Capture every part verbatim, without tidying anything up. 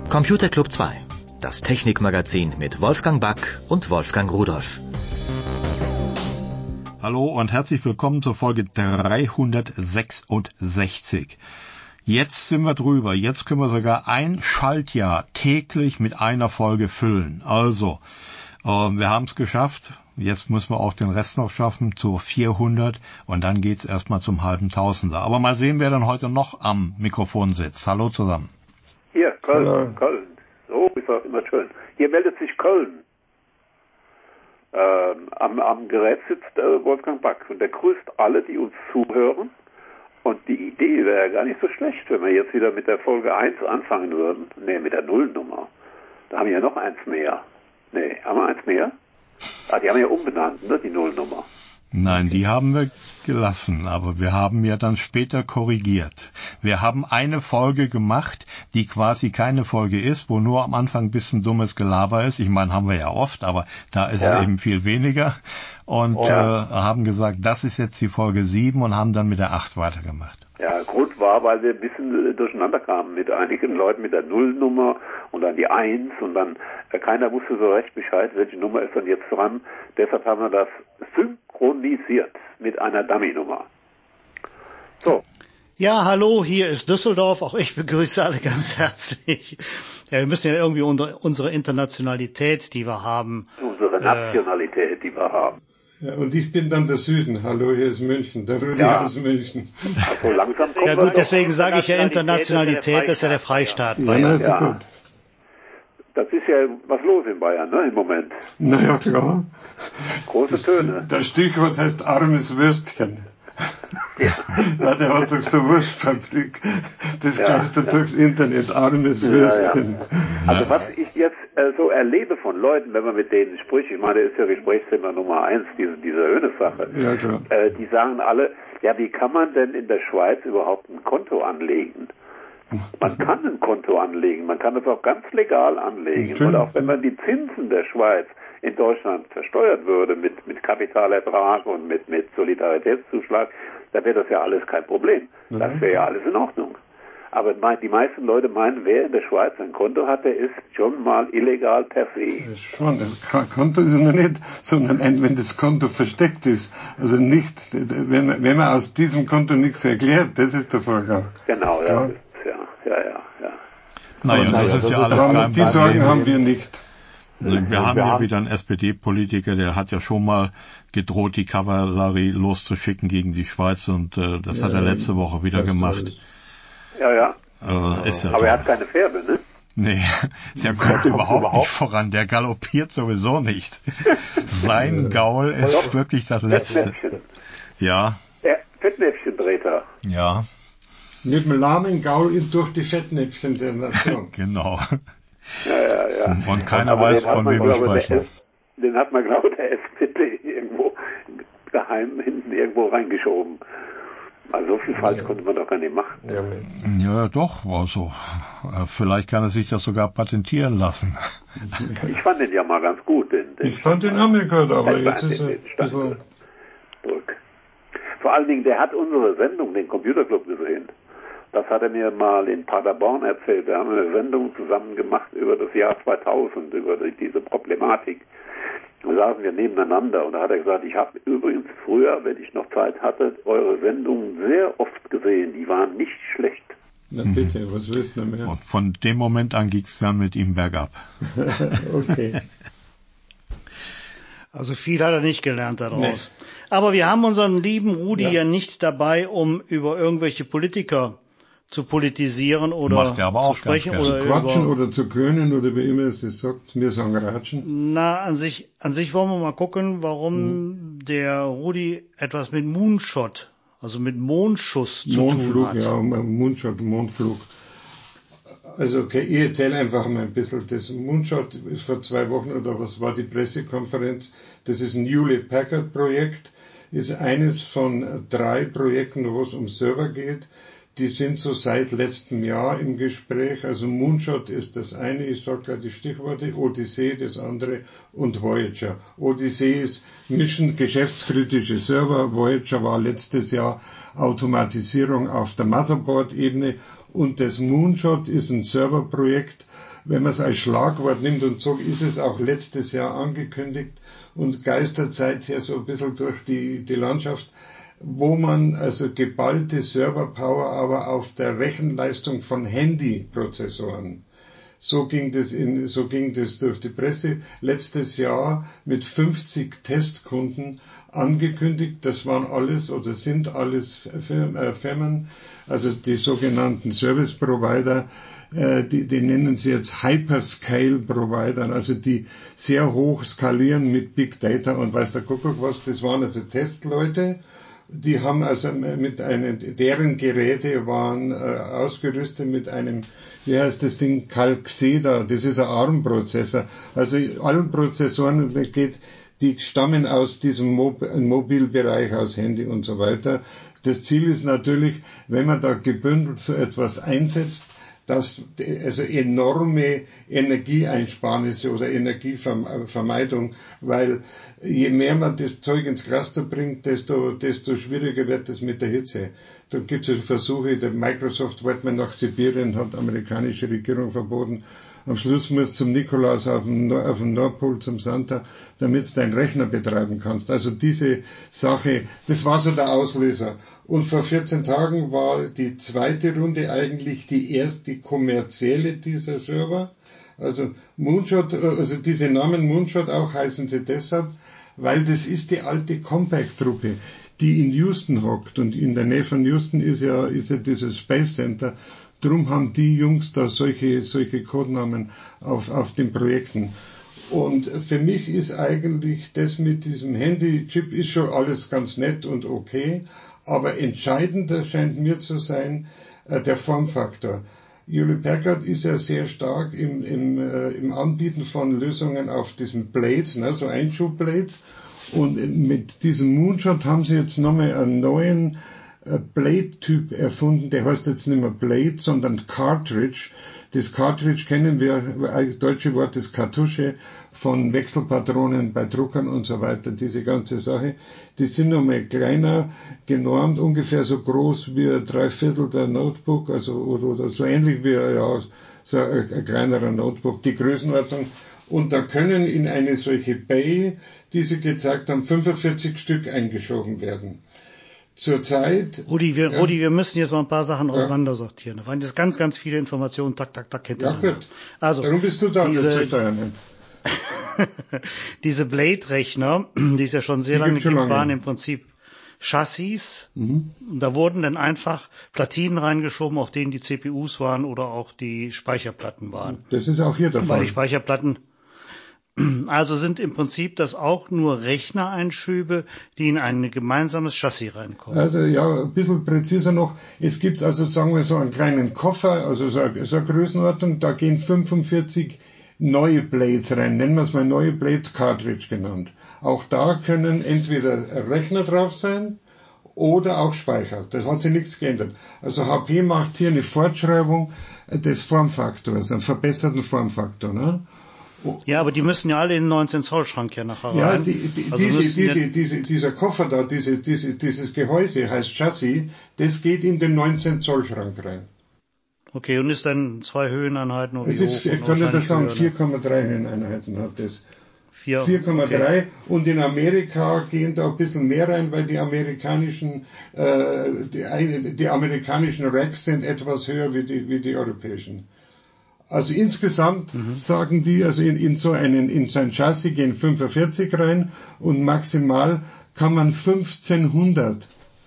Computer Club zwei, das Technikmagazin mit Wolfgang Back und Wolfgang Rudolph. Hallo und herzlich willkommen zur Folge dreihundertsechsundsechzig. Jetzt sind wir drüber. Jetzt können wir sogar ein Schaltjahr täglich mit einer Folge füllen. Also, äh, wir haben es geschafft. Jetzt müssen wir auch den Rest noch schaffen zur vierhundert und dann geht's erstmal zum halben Tausender. Aber mal sehen, wer dann heute noch am Mikrofon sitzt. Hallo zusammen. Hier, Köln, Hallo. Köln. So ist auch immer schön. Hier meldet sich Köln. Ähm, am, am Gerät sitzt äh, Wolfgang Back und der grüßt alle, die uns zuhören. Und die Idee wäre ja gar nicht so schlecht, wenn wir jetzt wieder mit der Folge eins anfangen würden. Ne, mit der Nullnummer. Da haben wir ja noch eins mehr. Ne, haben wir eins mehr? Ah, die haben ja umbenannt, ne, die Nullnummer. Nein, die haben wir gelassen, aber wir haben ja dann später korrigiert. Wir haben eine Folge gemacht, die quasi keine Folge ist, wo nur am Anfang ein bisschen dummes Gelaber ist. Ich meine, haben wir ja oft, aber da ist ja. es eben viel weniger. Und oh, ja. äh, haben gesagt, das ist jetzt die Folge sieben und haben dann mit der acht weitergemacht. Ja, Grund war, weil wir ein bisschen durcheinander kamen mit einigen Leuten mit der Nullnummer und dann die eins und dann äh, keiner wusste so recht Bescheid, welche Nummer ist dann jetzt dran. Deshalb haben wir das synchronisiert mit einer Dummy-Nummer. So. Ja, hallo, hier ist Düsseldorf. Auch ich begrüße alle ganz herzlich. Ja, wir müssen ja irgendwie unter, unsere Internationalität, die wir haben. Unsere Nationalität, äh, die wir haben. Ja, und ich bin dann der Süden. Hallo, hier ist München, der Rudi ja. aus München. Also langsam kommen ja gut, deswegen sage ich ja Internationalität, das ist ja der Freistaat. Ja, Bayern. also ja. gut. Das ist ja was los in Bayern, ne, im Moment. Naja, klar. Große das, Töne. Das Stichwort heißt armes Würstchen. Ja. Ja, der hat doch so Wurstfabrik. Das ja. gehst du durchs Internet, armes ja, Würstchen. Ja. Also was ich jetzt äh, so erlebe von Leuten, wenn man mit denen spricht, ich meine, das ist ja Gesprächsthema Nummer eins, diese, diese Höhne-Sache. Ja, klar. Äh, die sagen alle, ja, wie kann man denn in der Schweiz überhaupt ein Konto anlegen? Man kann ein Konto anlegen, man kann es auch ganz legal anlegen. Und auch wenn man die Zinsen der Schweiz in Deutschland versteuert würde mit, mit Kapitalertrag und mit, mit Solidaritätszuschlag, dann wäre das ja alles kein Problem. Das wäre ja alles in Ordnung. Aber die meisten Leute meinen, wer in der Schweiz ein Konto hat, der ist schon mal illegal per se. Schon, ein Konto ist noch nicht, sondern ein, wenn das Konto versteckt ist. Also nicht, wenn man, wenn man aus diesem Konto nichts erklärt, das ist der Vorgang. Genau, ja, das ist, ja, ja, ja, ja. Naja, das ist ja alles kein Problem. Die Sorgen haben wir nicht. Wir, wir haben ja haben wieder einen S P D-Politiker, der hat ja schon mal gedroht, die Kavallerie loszuschicken gegen die Schweiz und äh, das ja, hat er letzte Woche wieder gemacht. Ja, ja. Äh, ist ja Aber toll. Er hat keine Pferde, ne? Nee, der kommt überhaupt, überhaupt nicht voran, der galoppiert sowieso nicht. Sein Gaul ist doch wirklich das Letzte. Ja. Der Fettnäpfchentreter. Ja. Mit dem lahmen Gaul durch die Fettnäpfchen der Nation. Genau. Ja, ja, ja. Von keiner aber weiß, von wem wir sprechen. Den hat man, glaube ich, der S P D irgendwo geheim hinten irgendwo reingeschoben. Also so viel falsch ja. konnte man doch gar nicht machen. Ja, ja doch, also vielleicht kann er sich das sogar patentieren lassen. Ich fand den ja mal ganz gut. Den, den ich fand den auch nicht gut, aber jetzt ist er zurück. Vor allen Dingen, der hat unsere Sendung, den Computer Club, gesehen. Das hat er mir mal in Paderborn erzählt. Wir haben eine Sendung zusammen gemacht über das Jahr zweitausend, über diese Problematik. Da saßen wir nebeneinander und da hat er gesagt, ich habe übrigens früher, wenn ich noch Zeit hatte, eure Sendungen sehr oft gesehen. Die waren nicht schlecht. Na bitte, was willst du mehr? Und von dem Moment an ging es dann mit ihm bergab. Okay. Also viel hat er nicht gelernt daraus. Nee. Aber wir haben unseren lieben Rudi ja. ja nicht dabei, um über irgendwelche Politiker zu politisieren oder zu sprechen oder zu quatschen über, oder zu klönen oder wie immer es sagt, wir sagen ratschen. Na, an sich, an sich wollen wir mal gucken, warum mhm. der Rudi etwas mit Moonshot, also mit Mondschuss zu Mondflug, tun hat. Ja, Moonshot, Mondflug. Also okay, ich erzähle einfach mal ein bisschen. Das Moonshot ist vor zwei Wochen oder was war die Pressekonferenz. Das ist ein Hewlett Packard Projekt, ist eines von drei Projekten, wo es um Server geht. Die sind so seit letztem Jahr im Gespräch. Also Moonshot ist das eine, ich sage gleich die Stichworte, Odyssey das andere und Voyager. Odyssey ist Mission geschäftskritische Server, Voyager war letztes Jahr Automatisierung auf der Motherboard-Ebene und das Moonshot ist ein Serverprojekt, wenn man es als Schlagwort nimmt, und so ist es auch letztes Jahr angekündigt und geistert seither so ein bisschen durch die, die Landschaft, wo man also geballte Serverpower aber auf der Rechenleistung von Handyprozessoren. So ging das in, so ging das durch die Presse letztes Jahr mit fünfzig Testkunden angekündigt. Das waren alles oder sind alles Firmen, also die sogenannten Service Provider, äh, die, die nennen sie jetzt Hyperscale Provider, also die sehr hoch skalieren mit Big Data und weiß der Kuckuck was. Das waren also Testleute. Die haben also mit einem, deren Geräte waren äh, ausgerüstet mit einem, wie heißt das Ding, Calxeda, das ist ein ARM-Prozessor. Also alle Prozessoren, geht, die stammen aus diesem Mo- Mobilbereich, aus Handy und so weiter. Das Ziel ist natürlich, wenn man da gebündelt so etwas einsetzt, dass also enorme Energieeinsparnisse oder Energievermeidung, weil je mehr man das Zeug ins Cluster bringt, desto, desto schwieriger wird es mit der Hitze. Da gibt es Versuche, der Microsoft wollte man nach Sibirien, hat die amerikanische Regierung verboten. Am Schluss musst du zum Nikolaus auf dem, auf dem Nordpol, zum Santa, damit du deinen Rechner betreiben kannst. Also diese Sache, das war so der Auslöser. Und vor vierzehn Tagen war die zweite Runde eigentlich die erste kommerzielle dieser Server. Also Moonshot, also diese Namen Moonshot auch heißen sie deshalb, weil das ist die alte Compaq-Truppe, die in Houston hockt. Und in der Nähe von Houston ist ja, ist ja dieses Space Center. Drum haben die Jungs da solche, solche Codenamen auf, auf den Projekten. Und für mich ist eigentlich das mit diesem Handy-Chip ist schon alles ganz nett und okay, aber entscheidender scheint mir zu sein äh, der Formfaktor. Hewlett Packard ist ja sehr stark im, im, äh, im Anbieten von Lösungen auf diesen Blades, ne, so Einschubblades. Und mit diesem Moonshot haben sie jetzt nochmal einen neuen Blade-Typ erfunden, der heißt jetzt nicht mehr Blade, sondern Cartridge. Das Cartridge kennen wir, das deutsche Wort ist Kartusche, von Wechselpatronen bei Druckern und so weiter, diese ganze Sache. Die sind nochmal kleiner genormt, ungefähr so groß wie ein Dreiviertel der Notebook, also oder, oder so ähnlich wie ja, so ein, ein kleinerer Notebook, die Größenordnung. Und da können in eine solche Bay, die sie gezeigt haben, fünfundvierzig Stück eingeschoben werden. Zurzeit. Rudi, wir, ja. Rudi, wir müssen jetzt mal ein paar Sachen auseinandersortieren. Da waren jetzt ganz, ganz viele Informationen, tak, tak, tak, hintereinander. Ja, gut. Also, darum bist du da, diese, das ja nicht. diese Blade-Rechner, die es ja schon sehr die lange gibt, lange. waren im Prinzip Chassis. Mhm. Da wurden dann einfach Platinen reingeschoben, auf denen die C P Us waren oder auch die Speicherplatten waren. Das ist auch hier der Fall. Weil die Speicherplatten Also sind im Prinzip das auch nur Rechnereinschübe, die in ein gemeinsames Chassis reinkommen. Also ja, ein bisschen präziser noch. Es gibt also, sagen wir so, einen kleinen Koffer, also so eine, so eine Größenordnung, da gehen fünfundvierzig neue Blades rein, nennen wir es mal neue Blades Cartridge genannt. Auch da können entweder Rechner drauf sein oder auch Speicher. Das hat sich nichts geändert. Also H P macht hier eine Fortschreibung des Formfaktors, einen verbesserten Formfaktor, ne? Ja, aber die müssen ja alle in den neunzehn Zoll Schrank ja nachher rein. Ja, die, die, also diese, diese, diese, dieser Koffer da, diese, diese, dieses Gehäuse heißt Chassis, das geht in den neunzehn Zoll Schrank rein. Okay, und ist dann zwei Höheneinheiten oder wie hoch? Ich kann das sagen, vier Komma drei Höheneinheiten hat das. vier Komma drei okay. Und in Amerika gehen da ein bisschen mehr rein, weil die amerikanischen, äh, die, die amerikanischen Racks sind etwas höher wie die, wie die europäischen. Also insgesamt mhm. sagen die, also in, in so einen, in so ein Chassis gehen fünfundvierzig rein und maximal kann man fünfzehnhundert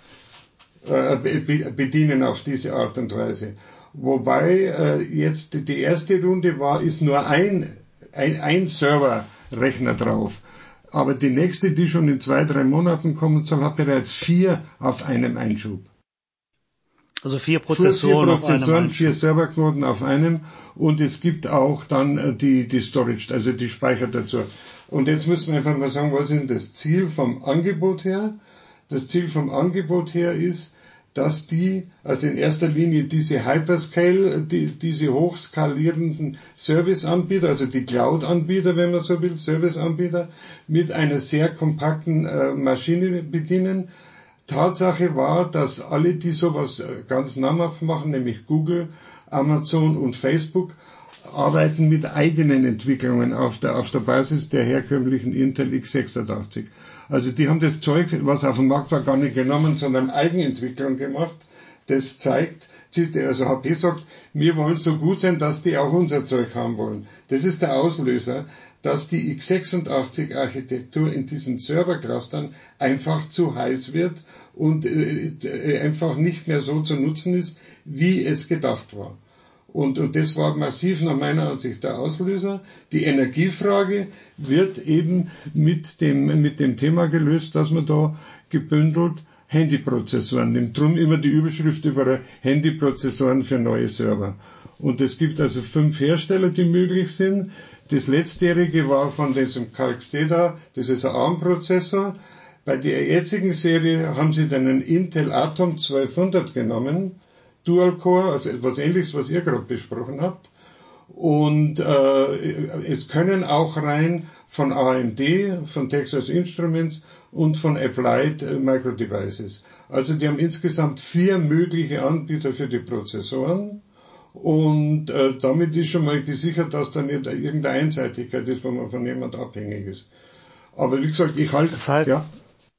äh, bedienen auf diese Art und Weise. Wobei äh, jetzt die erste Runde war, ist nur ein, ein, ein Serverrechner drauf. Aber die nächste, die schon in zwei, drei Monaten kommen soll, hat bereits vier auf einem Einschub. Also vier Prozessoren, vier Prozessoren, vier Serverknoten auf einem und es gibt auch dann die, die Storage, also die Speicher dazu. Und jetzt müssen wir einfach mal sagen, was ist denn das Ziel vom Angebot her? Das Ziel vom Angebot her ist, dass die, also in erster Linie diese Hyperscale, die, diese hochskalierenden Serviceanbieter, also die Cloud-Anbieter, wenn man so will, Serviceanbieter, mit einer sehr kompakten äh, Maschine bedienen. Tatsache war, dass alle, die sowas ganz namhaft machen, nämlich Google, Amazon und Facebook, arbeiten mit eigenen Entwicklungen auf der, auf der Basis der herkömmlichen Intel x sechsundachtzig. Also die haben das Zeug, was auf dem Markt war, gar nicht genommen, sondern Eigenentwicklung gemacht. Das zeigt, also H P sagt, wir wollen so gut sein, dass die auch unser Zeug haben wollen. Das ist der Auslöser, dass die x sechsundachtzig Architektur in diesen Serverclustern einfach zu heiß wird und äh, einfach nicht mehr so zu nutzen ist, wie es gedacht war. Und, und das war massiv nach meiner Ansicht der Auslöser. Die Energiefrage wird eben mit dem, mit dem Thema gelöst, dass man da gebündelt Handyprozessoren nimmt. Drum immer die Überschrift über Handyprozessoren für neue Server. Und es gibt also fünf Hersteller, die möglich sind. Das letztjährige war von diesem Calxeda, das ist ein ARM-Prozessor. Bei der jetzigen Serie haben sie dann einen Intel Atom zwölfhundert genommen, Dual-Core, also etwas Ähnliches, was ihr gerade besprochen habt. Und äh, es können auch rein von A M D, von Texas Instruments und von Applied äh, Micro Devices. Also die haben insgesamt vier mögliche Anbieter für die Prozessoren. Und äh, damit ist schon mal gesichert, dass da nicht irgendeine Einseitigkeit ist, wo man von jemand abhängig ist. Aber wie gesagt, ich halte... Das heißt, ja.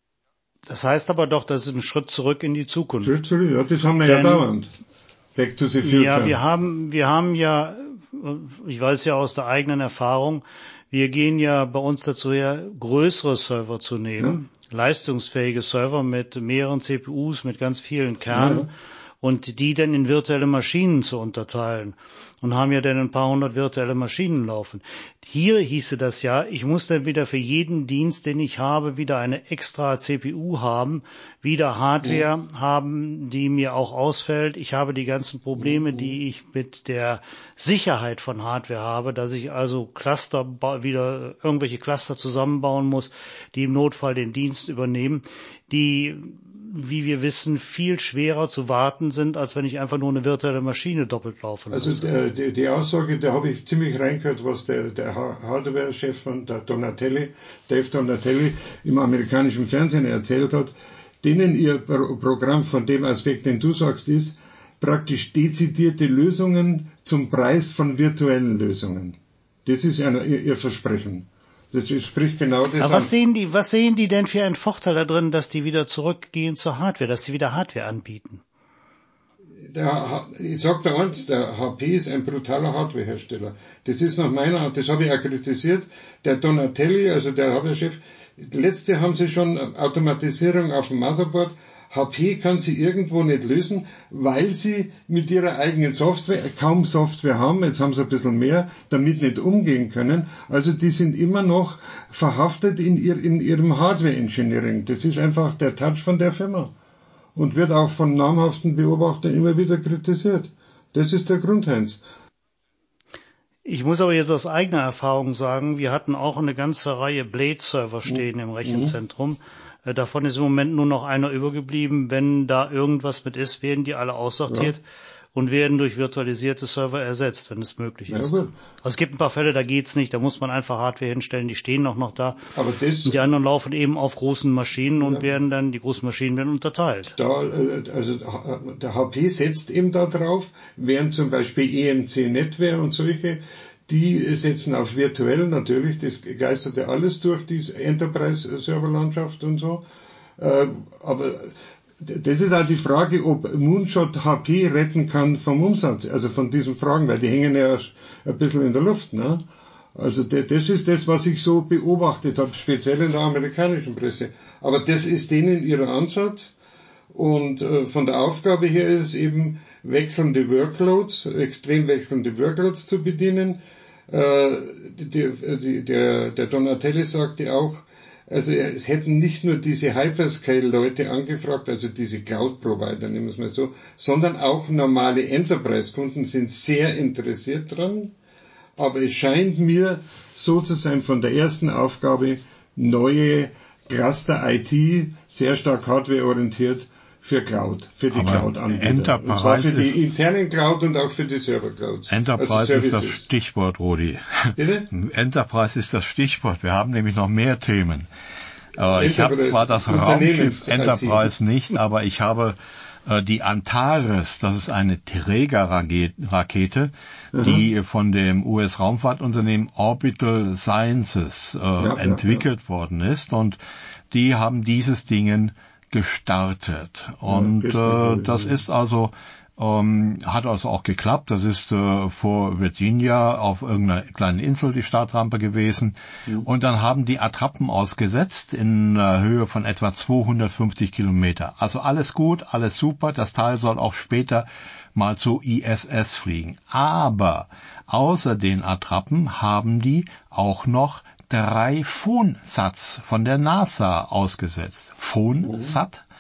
das heißt aber doch, das ist ein Schritt zurück in die Zukunft. Schritt zurück, ja, das haben wir Denn, ja dauernd. Back to the future. Ja, wir haben, wir haben ja, ich weiß ja aus der eigenen Erfahrung, wir gehen ja bei uns dazu her, größere Server zu nehmen, ja. leistungsfähige Server mit mehreren C P Us, mit ganz vielen Kernen. Ja. Und die dann in virtuelle Maschinen zu unterteilen. Und haben ja dann ein paar hundert virtuelle Maschinen laufen. Hier hieße das ja, ich muss dann wieder für jeden Dienst, den ich habe, wieder eine extra C P U haben, wieder Hardware mhm. haben, die mir auch ausfällt. Ich habe die ganzen Probleme, mhm. die ich mit der Sicherheit von Hardware habe, dass ich also Cluster, wieder irgendwelche Cluster zusammenbauen muss, die im Notfall den Dienst übernehmen, die, wie wir wissen, viel schwerer zu warten sind, als wenn ich einfach nur eine virtuelle Maschine doppelt laufen lasse. Also der, die, die Aussage, da habe ich ziemlich reingehört, was der, der Hardware-Chef von der Donatelli, Dave Donatelli, im amerikanischen Fernsehen erzählt hat, denen ihr Pro- Programm von dem Aspekt, den du sagst, ist praktisch dezidierte Lösungen zum Preis von virtuellen Lösungen. Das ist eine, ihr, ihr Versprechen. Das spricht genau das Aber was sehen die, was sehen die denn für einen Vorteil da drin, dass die wieder zurückgehen zur Hardware, dass die wieder Hardware anbieten? Der, ich sag dir eins, der H P ist ein brutaler Hardwarehersteller. Das ist nach meiner, das habe ich auch kritisiert, der Donatelli, also der Hardwarechef, letzte haben sie schon Automatisierung auf dem Motherboard. H P kann sie irgendwo nicht lösen, weil sie mit ihrer eigenen Software kaum Software haben, jetzt haben sie ein bisschen mehr, damit nicht umgehen können. Also die sind immer noch verhaftet in, ihr, in ihrem Hardware-Engineering. Das ist einfach der Touch von der Firma und wird auch von namhaften Beobachtern immer wieder kritisiert. Das ist der Grund, Heinz. Ich muss aber jetzt aus eigener Erfahrung sagen, wir hatten auch eine ganze Reihe Blade-Server stehen im Rechenzentrum. Davon ist im Moment nur noch einer übergeblieben. Wenn da irgendwas mit ist, werden die alle aussortiert ja. und werden durch virtualisierte Server ersetzt, wenn es möglich ja, ist. Also es gibt ein paar Fälle, da geht's nicht, da muss man einfach Hardware hinstellen, die stehen auch noch da. Aber das, und die anderen laufen eben auf großen Maschinen und ja. werden dann, die großen Maschinen werden unterteilt. Da, also der H P setzt eben da drauf, während zum Beispiel E M C Netware und solche, die setzen auf virtuell natürlich, das geistert ja alles durch die Enterprise-Serverlandschaft und so. Aber das ist auch die Frage, ob Moonshot H P retten kann vom Umsatz, also von diesen Fragen, weil die hängen ja ein bisschen in der Luft, ne? Also das ist das, was ich so beobachtet habe, speziell in der amerikanischen Presse. Aber das ist denen ihr Ansatz. Und äh, von der Aufgabe her ist es eben, wechselnde Workloads, extrem wechselnde Workloads zu bedienen. Äh, die, die, der, der Donatelli sagte auch, also es hätten nicht nur diese Hyperscale-Leute angefragt, also diese Cloud-Provider, nehmen wir es mal so, sondern auch normale Enterprise-Kunden sind sehr interessiert dran. Aber es scheint mir so zu sein von der ersten Aufgabe, neue Cluster-I T, sehr stark hardwareorientiert, für Cloud, für die Cloud-Anbieter. Und zwar für die internen Cloud und auch für die Server-Clouds. Enterprise also ist das Stichwort, Rudi. Bitte? Enterprise ist das Stichwort. Wir haben nämlich noch mehr Themen. Aber ich habe zwar das Raumschiff Enterprise nicht, aber ich habe Die Antares, das ist eine Trägerrakete, mhm. die von dem U S-Raumfahrtunternehmen Orbital Sciences äh, ja, entwickelt ja, ja. worden ist, und die haben dieses Ding gestartet. Und ja, äh, das ist also Ähm, hat also auch geklappt. Das ist äh, vor Virginia auf irgendeiner kleinen Insel die Startrampe gewesen. Mhm. Und dann haben die Attrappen ausgesetzt in einer Höhe von etwa zweihundertfünfzig Kilometer. Also alles gut, alles super. Das Teil soll auch später mal zur I S S fliegen. Aber außer den Attrappen haben die auch noch drei F O N-Sats von der NASA ausgesetzt. F O N-Sat? Mhm.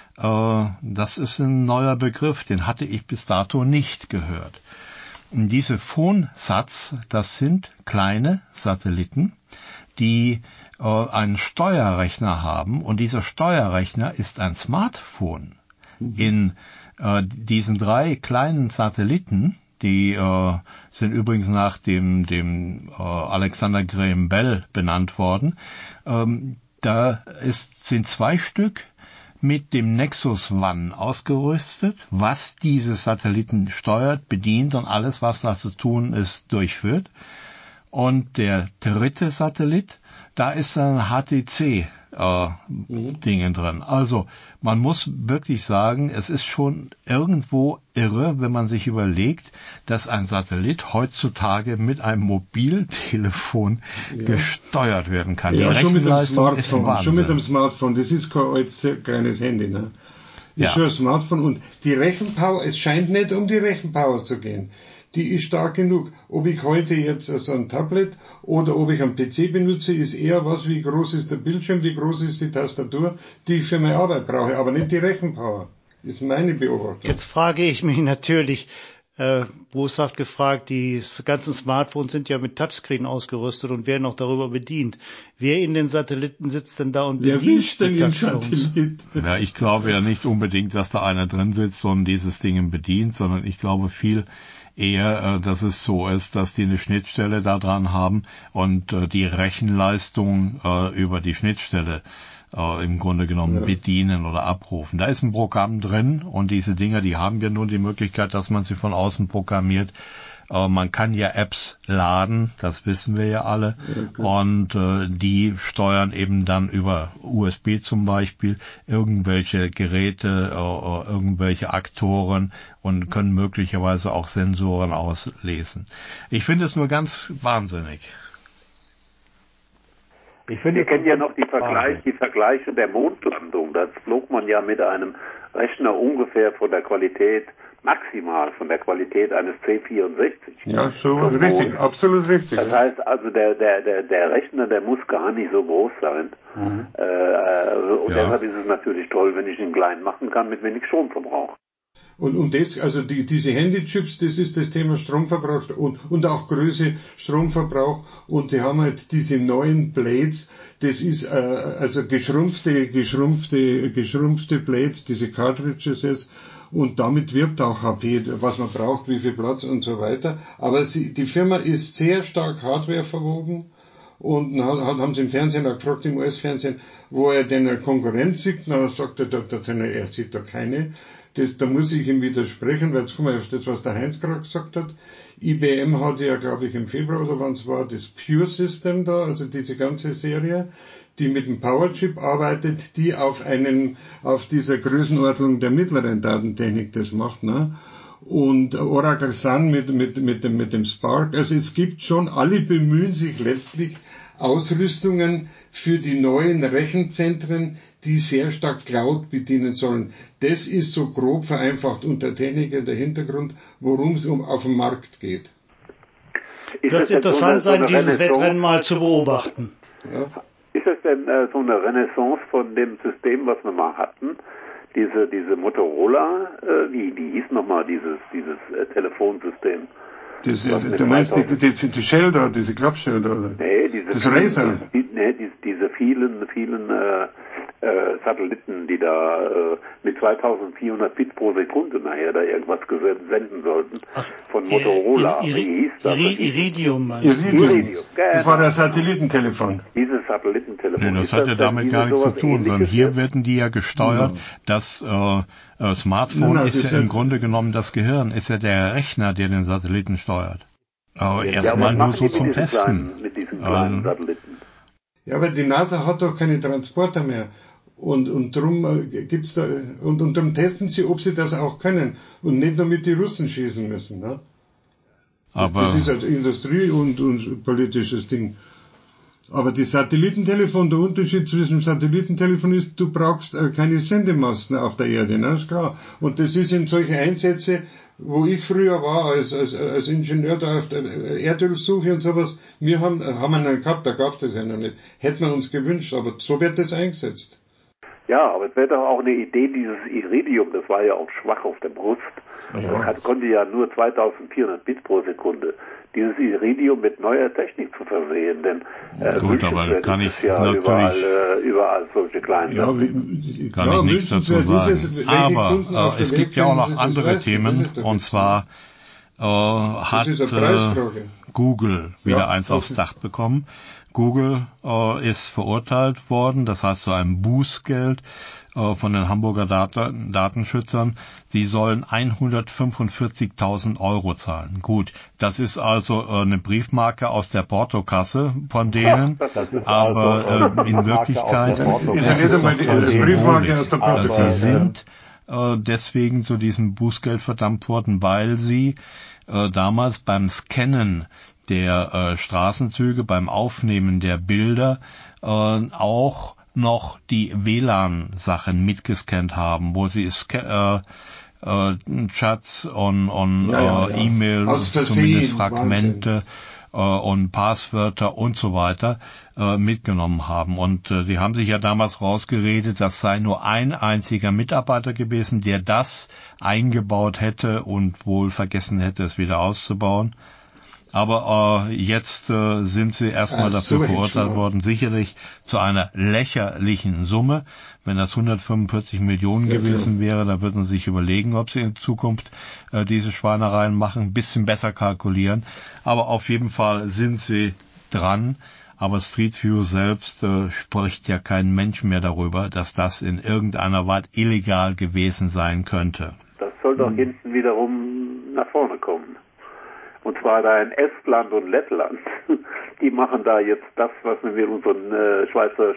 Das ist ein neuer Begriff, den hatte ich bis dato nicht gehört. Und diese F O N-Sats, das sind kleine Satelliten, die äh, einen Steuerrechner haben, und dieser Steuerrechner ist ein Smartphone. Mhm. In äh, diesen drei kleinen Satelliten, die äh, sind übrigens nach dem, dem äh, Alexander Graham Bell benannt worden, ähm, da ist, sind zwei Stück mit dem Nexus One ausgerüstet, was diese Satelliten steuert, bedient und alles, was da zu tun ist, durchführt. Und der dritte Satellit, da ist ein H T C äh, mhm. Dingen drin. Also man muss wirklich sagen, es ist schon irgendwo irre, wenn man sich überlegt, dass ein Satellit heutzutage mit einem Mobiltelefon ja. gesteuert werden kann. Ja, Die schon mit dem Rechenleistung ist Smartphone. Wahnsinn. Schon mit dem Smartphone. Das ist kein altes kleines Handy, ne? Das ja. ist schon ein Smartphone, und die Rechenpower, es scheint nicht um die Rechenpower zu gehen. Die ist stark genug. Ob ich heute jetzt so ein Tablet oder ob ich einen P C benutze, ist eher was, wie groß ist der Bildschirm, wie groß ist die Tastatur, die ich für meine Arbeit brauche, aber nicht die Rechenpower. Das ist meine Beobachtung. Jetzt frage ich mich natürlich, äh, boshaft gefragt, die ganzen Smartphones sind ja mit Touchscreen ausgerüstet und werden auch darüber bedient. Wer in den Satelliten sitzt denn da und bedient Wer wischt denn den Satelliten? Ja, ich glaube ja nicht unbedingt, dass da einer drin sitzt und dieses Ding bedient, sondern ich glaube viel eher, dass es so ist, dass die eine Schnittstelle da dran haben und äh, die Rechenleistung äh, über die Schnittstelle äh, im Grunde genommen ja. bedienen oder abrufen. Da ist ein Programm drin, und diese Dinger, die haben ja nun die Möglichkeit, dass man sie von außen programmiert. Äh, man kann ja Apps laden, das wissen wir ja alle, okay. und äh, die steuern eben dann über U S B zum Beispiel irgendwelche Geräte, äh, irgendwelche Aktoren und können möglicherweise auch Sensoren auslesen. Ich finde es nur ganz wahnsinnig. Ich finde, ihr kennt ja noch die, Vergleich, die Vergleiche der Mondlandung. Da flog man ja mit einem Rechner ungefähr von der Qualität, maximal von der Qualität eines C vierundsechzig. Ja, so richtig, Mond. Absolut richtig. Das heißt also, der, der, der, der Rechner, der muss gar nicht so groß sein. Mhm. Äh, und ja. deshalb ist es natürlich toll, wenn ich ihn klein machen kann, mit wenig Stromverbrauch. Und, und das, also die, diese Handychips, das ist das Thema Stromverbrauch und, und auch Größe, Stromverbrauch. Und sie haben halt diese neuen Blades, das ist äh, also geschrumpfte, geschrumpfte, geschrumpfte Blades, diese Cartridges jetzt. Und damit wirbt auch H P, was man braucht, wie viel Platz und so weiter. Aber sie, die Firma ist sehr stark Hardware verwoben. Und dann haben sie im Fernsehen auch gefragt, im U S-Fernsehen, wo er denn eine Konkurrenz sieht. Na, sagt der Doktor Tenner, er sieht da keine. Das, da muss ich ihm widersprechen, weil jetzt kommen wir auf das, was der Heinz gerade gesagt hat. I B M hatte ja, glaube ich, im Februar oder wann es war, das Pure System da, also diese ganze Serie, die mit dem Powerchip arbeitet, die auf einen, auf dieser Größenordnung der mittleren Datentechnik das macht, ne? Und Oracle Sun mit, mit, mit dem, mit dem Spark. Also es gibt schon, alle bemühen sich letztlich Ausrüstungen für die neuen Rechenzentren, die sehr stark Cloud bedienen sollen. Das ist so grob vereinfacht unter Techniker der Hintergrund, worum es um auf den Markt geht. Es wird interessant so eine, sein, so dieses Wettrennen mal zu beobachten. Ja. Ist es denn äh, so eine Renaissance von dem System, was wir mal hatten? Diese, diese Motorola, äh, wie, wie hieß nochmal dieses, dieses äh, Telefonsystem? Das, du meinst die, die, die Schilder, diese Klappschilder, oder? Nee, diese das Razer. Die, nee, die, diese vielen, vielen äh, äh, Satelliten, die da äh, mit zweitausendvierhundert Bit pro Sekunde nachher da irgendwas senden sollten. Ach, von Motorola. Ir, Ir, Wie hieß das? Ir, Iridium meinst du? Iridium. Iridium. Genau. Das war das Satellitentelefon. Dieses Satellitentelefon. Nee, das hat ja damit gar nichts zu tun, sondern hier werden die ja gesteuert. Ja. Das äh, äh, Smartphone nein, nein, ist ja im Grunde genommen das Gehirn, ist ja der Rechner, der den Satelliten steuert. Aber ja, erstmal nur so zum Testen. Kleinen, mit diesen kleinen ähm, Satelliten. Ja, aber die NASA hat doch keine Transporter mehr. Und, und drum äh, gibt's da, und, und darum testen sie, ob sie das auch können. Und nicht nur mit die Russen schießen müssen, ne? Aber das ist halt Industrie und, und politisches Ding. Aber die Satellitentelefon, der Unterschied zwischen dem Satellitentelefon ist, du brauchst äh, keine Sendemasten auf der Erde, ne? Ist klar. Und das ist in solche Einsätze, wo ich früher war, als, als, als Ingenieur da auf der Erdölsuche und sowas, wir haben, haben wir noch gehabt, da gab es das ja noch nicht. Hätten wir uns gewünscht, aber so wird das eingesetzt. Ja, aber es wäre doch auch eine Idee, dieses Iridium, das war ja auch schwach auf der Brust. Ja. Das hat, konnte ja nur zweitausendvierhundert Bit pro Sekunde. Dieses Iridium mit neuer Technik zu versehen, denn äh, gut, aber kann ich ja natürlich überall, äh, überall solche kleinen ja, wie, kann ja, ich nichts dazu sagen. Es, aber äh, es gibt ja auch noch andere leisten, Themen, und zwar äh, hat äh, Google wieder ja, eins okay. aufs Dach bekommen. Google äh, ist verurteilt worden, das heißt zu einem Bußgeld äh, von den Hamburger Data- Datenschützern. Sie sollen hundertfünfundvierzigtausend Euro zahlen. Gut, das ist also äh, eine Briefmarke aus der Portokasse von denen, aber äh, in Wirklichkeit ist es doch äh, symbolisch. Also sie sind äh, deswegen zu diesem Bußgeld verdammt worden, weil sie äh, damals beim Scannen der äh, Straßenzüge, beim Aufnehmen der Bilder äh, auch noch die W L A N-Sachen mitgescannt haben, wo sie äh, äh, Chats und, und ja, ja, äh, E-Mails, zumindest Fragmente äh, und Passwörter und so weiter äh, mitgenommen haben. Und äh, sie haben sich ja damals rausgeredet, das sei nur ein einziger Mitarbeiter gewesen, der das eingebaut hätte und wohl vergessen hätte, es wieder auszubauen. Aber äh, jetzt äh, sind sie erstmal dafür verurteilt worden, sicherlich zu einer lächerlichen Summe. Wenn das hundertfünfundvierzig Millionen ja, gewesen wäre, da würden sie sich überlegen, ob sie in Zukunft äh, diese Schweinereien machen, ein bisschen besser kalkulieren. Aber auf jeden Fall sind sie dran. Aber Street View selbst äh, spricht ja kein Mensch mehr darüber, dass das in irgendeiner Weise illegal gewesen sein könnte. Das soll doch hm. hinten wiederum nach vorne kommen. Und zwar da in Estland und Lettland. Die machen da jetzt das, was wir mit unseren äh, Schweizer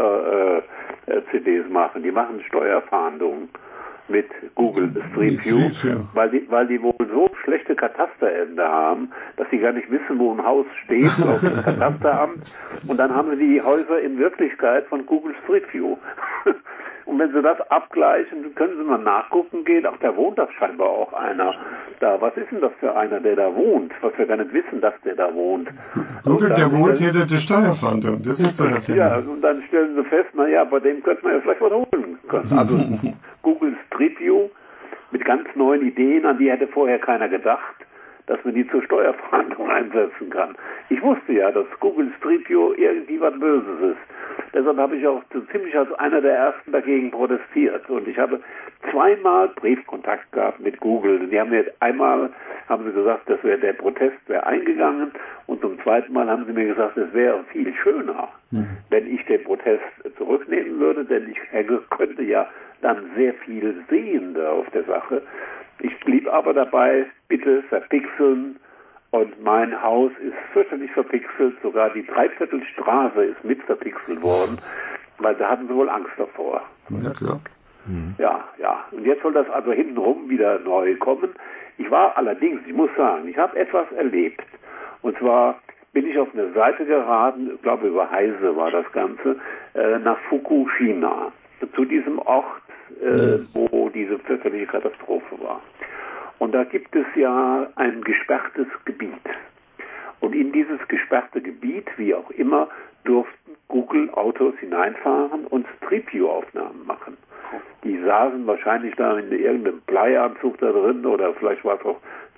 Steuer-C Ds äh, machen. Die machen Steuerfahndungen mit Google Street View, weil die, weil die wohl so schlechte Katasterämter haben, dass sie gar nicht wissen, wo ein Haus steht auf dem Katasteramt. Und dann haben sie die Häuser in Wirklichkeit von Google Street View. Und wenn sie das abgleichen, können sie mal nachgucken gehen. Ach, da wohnt doch scheinbar auch einer da. Was ist denn das für einer, der da wohnt? Was wir gar nicht wissen, dass der da wohnt. Google, der wohnt hier, der Steuerfahndung. Das ist doch der Ja, und dann stellen sie fest, naja, bei dem könnte man ja vielleicht was holen können. Also Google Street View mit ganz neuen Ideen, an die hätte vorher keiner gedacht, dass man die zur Steuerfahndung einsetzen kann. Ich wusste ja, dass Google Street View irgendwie was Böses ist. Deshalb habe ich auch so ziemlich als einer der ersten dagegen protestiert. Und ich habe zweimal Briefkontakt gehabt mit Google. Die haben mir einmal haben sie gesagt, das wäre der Protest wäre eingegangen, und zum zweiten Mal haben sie mir gesagt, es wäre viel schöner, mhm. wenn ich den Protest zurücknehmen würde, denn ich könnte ja dann sehr viel sehen da auf der Sache. Ich blieb aber dabei, bitte verpixeln, und mein Haus ist fürchterlich verpixelt, sogar die Dreiviertelstraße ist mit verpixelt worden, weil da hatten sie wohl Angst davor. Ja, klar. Mhm. Ja, ja. Und jetzt soll das also hintenrum wieder neu kommen. Ich war allerdings, ich muss sagen, ich habe etwas erlebt. Und zwar bin ich auf eine Seite geraten, ich glaube über Heise war das Ganze, äh, nach Fukushima, zu diesem Ort, äh, wo diese fürchterliche Katastrophe war. Und da gibt es ja ein gesperrtes Gebiet. Und in dieses gesperrte Gebiet, wie auch immer, durften Google-Autos hineinfahren und Street View-Aufnahmen machen. Die saßen wahrscheinlich da in irgendeinem Bleianzug da drin, oder vielleicht war es auch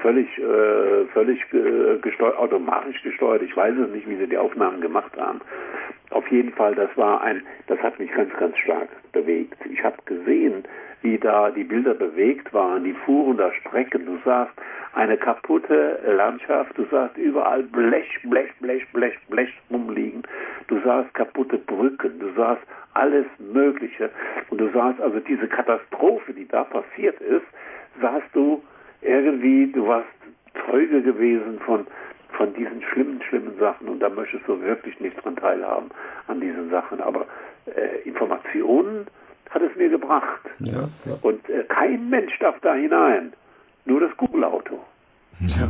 völlig, äh, völlig äh, gesteuert, automatisch gesteuert. Ich weiß es nicht, wie sie die Aufnahmen gemacht haben. Auf jeden Fall, das war ein, das hat mich ganz, ganz stark bewegt. Ich habe gesehen, wie da die Bilder bewegt waren, die fuhren da Strecken. Du sahst eine kaputte Landschaft, du sahst überall Blech, Blech, Blech, Blech, Blech rumliegen. Du sahst kaputte Brücken, du sahst alles Mögliche. Und du sahst also diese Katastrophe, die da passiert ist, sahst du irgendwie, du warst Zeuge gewesen von von diesen schlimmen, schlimmen Sachen, und da möchtest du wirklich nicht dran teilhaben an diesen Sachen. Aber äh, Informationen hat es mir gebracht. Ja, ja. Und äh, kein Mensch darf da hinein. Nur das Google-Auto. Ja.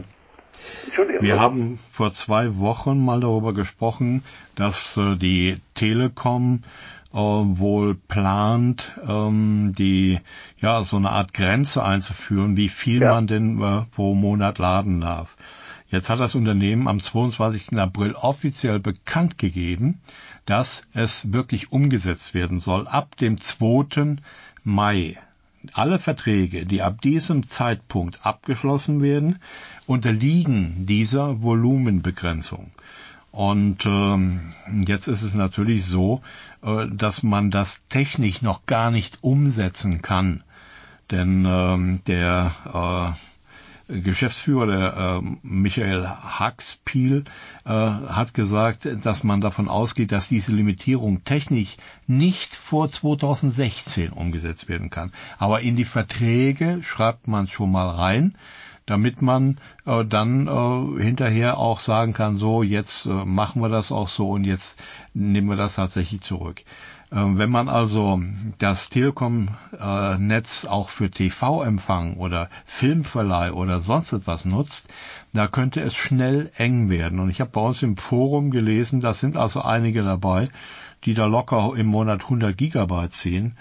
Wir haben vor zwei Wochen mal darüber gesprochen, dass äh, die Telekom äh, wohl plant, ähm, die ja so eine Art Grenze einzuführen, wie viel ja. man denn äh, pro Monat laden darf. Jetzt hat das Unternehmen am zweiundzwanzigsten April offiziell bekannt gegeben, dass es wirklich umgesetzt werden soll. Ab dem zweiten Mai. Alle Verträge, die ab diesem Zeitpunkt abgeschlossen werden, unterliegen dieser Volumenbegrenzung. Und ähm, jetzt ist es natürlich so, äh, dass man das technisch noch gar nicht umsetzen kann. Denn ähm, der äh, Geschäftsführer, der äh, Michael Haxpiel, äh, hat gesagt, dass man davon ausgeht, dass diese Limitierung technisch nicht vor zweitausendsechzehn umgesetzt werden kann. Aber in die Verträge schreibt man schon mal rein, damit man äh, dann äh, hinterher auch sagen kann, so, jetzt äh, machen wir das auch so und jetzt nehmen wir das tatsächlich zurück. Wenn man also das Telekom-Netz auch für T V-Empfang oder Filmverleih oder sonst etwas nutzt, da könnte es schnell eng werden. Und ich habe bei uns im Forum gelesen, da sind also einige dabei, die da locker im Monat hundert Gigabyte ziehen.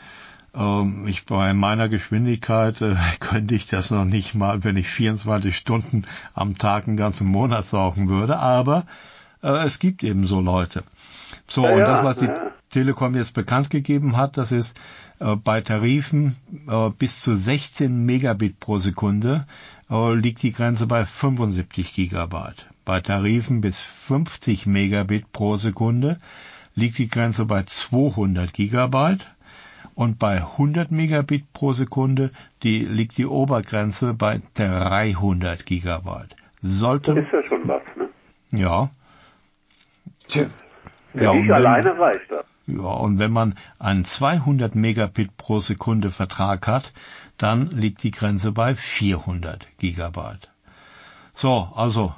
Ich bei meiner Geschwindigkeit äh, könnte ich das noch nicht mal, wenn ich vierundzwanzig Stunden am Tag einen ganzen Monat saugen würde. Aber äh, es gibt eben so Leute. So, ja, und das, was die ja. Telekom jetzt bekannt gegeben hat, das ist äh, bei Tarifen äh, bis zu sechzehn Megabit pro Sekunde äh, liegt die Grenze bei fünfundsiebzig Gigabyte. Bei Tarifen bis fünfzig Megabit pro Sekunde liegt die Grenze bei zweihundert Gigabyte. Und bei hundert Megabit pro Sekunde die, liegt die Obergrenze bei dreihundert Gigabyte. Sollte, das ist ja schon was, ne? Ja. Tja. Ja, ich alleine weiß das. Ja, und wenn man einen zweihundert Megabit pro Sekunde Vertrag hat, dann liegt die Grenze bei vierhundert Gigabyte. So, also.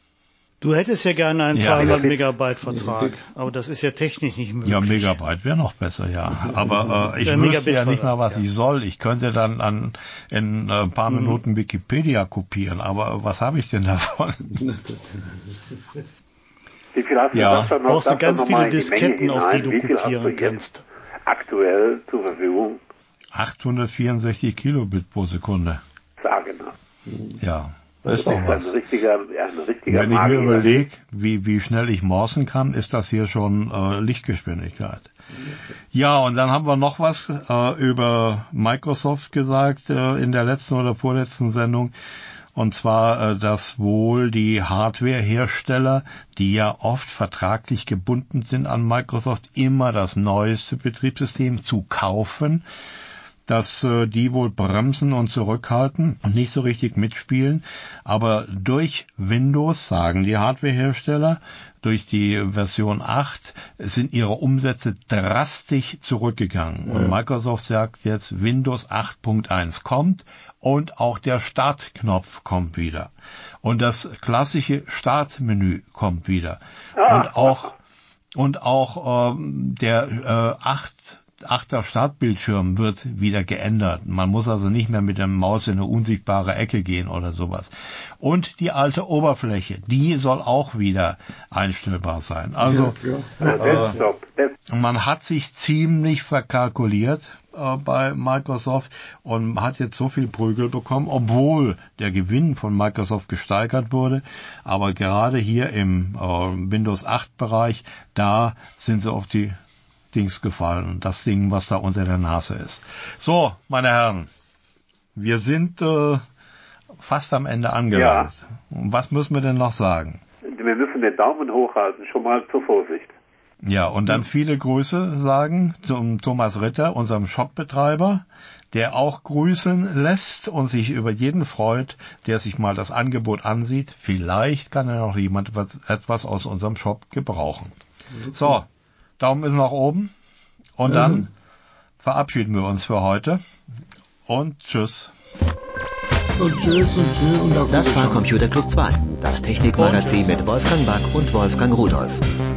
Du hättest ja gerne einen ja, zweihundert Megabyte Vertrag, aber das ist ja technisch nicht möglich. Ja, Megabyte wäre noch besser, ja. Aber äh, ich wüsste ja nicht mal, was ja. ich soll. Ich könnte dann an, in ein paar mhm. Minuten Wikipedia kopieren, aber was habe ich denn davon? Wie viel hast du ja. das dann noch? Brauchst du ganz viele Disketten, auf die du kopieren kannst. Aktuell zur Verfügung? achthundertvierundsechzig Kilobit pro Sekunde. Sage mal. Ja, das ist, ist doch was. Ein richtiger, ein richtiger Wenn ich mir überlege, wie, wie schnell ich morsen kann, ist das hier schon äh, Lichtgeschwindigkeit. Ja, und dann haben wir noch was äh, über Microsoft gesagt äh, in der letzten oder vorletzten Sendung. Und zwar, dass wohl die Hardwarehersteller, die ja oft vertraglich gebunden sind an Microsoft, immer das neueste Betriebssystem zu kaufen, dass die wohl bremsen und zurückhalten und nicht so richtig mitspielen. Aber durch Windows, sagen die Hardwarehersteller, durch die Version acht sind ihre Umsätze drastisch zurückgegangen. Und Microsoft sagt jetzt, Windows acht Punkt eins kommt und auch der Startknopf kommt wieder. Und das klassische Startmenü kommt wieder. Und auch, und auch ähm, der äh, acht Achter Startbildschirm wird wieder geändert. Man muss also nicht mehr mit der Maus in eine unsichtbare Ecke gehen oder sowas. Und die alte Oberfläche, die soll auch wieder einstellbar sein. Also äh, man hat sich ziemlich verkalkuliert äh, bei Microsoft und hat jetzt so viel Prügel bekommen, obwohl der Gewinn von Microsoft gesteigert wurde. Aber gerade hier im äh, Windows acht Bereich, da sind sie auf die Dings gefallen und das Ding, was da unter der Nase ist. So, meine Herren, wir sind äh, fast am Ende angelangt. Ja. Und was müssen wir denn noch sagen? Wir müssen den Daumen hochhalten, schon mal zur Vorsicht. Ja, und dann viele Grüße sagen zum Thomas Ritter, unserem Shopbetreiber, der auch grüßen lässt und sich über jeden freut, der sich mal das Angebot ansieht. Vielleicht kann ja noch jemand etwas aus unserem Shop gebrauchen. So, Daumen ist nach oben und dann mhm. verabschieden wir uns für heute und tschüss. Und tschüss und tschüss. Und das war Computer Club zwei, das Technikmagazin mit Wolfgang Back und Wolfgang Rudolph.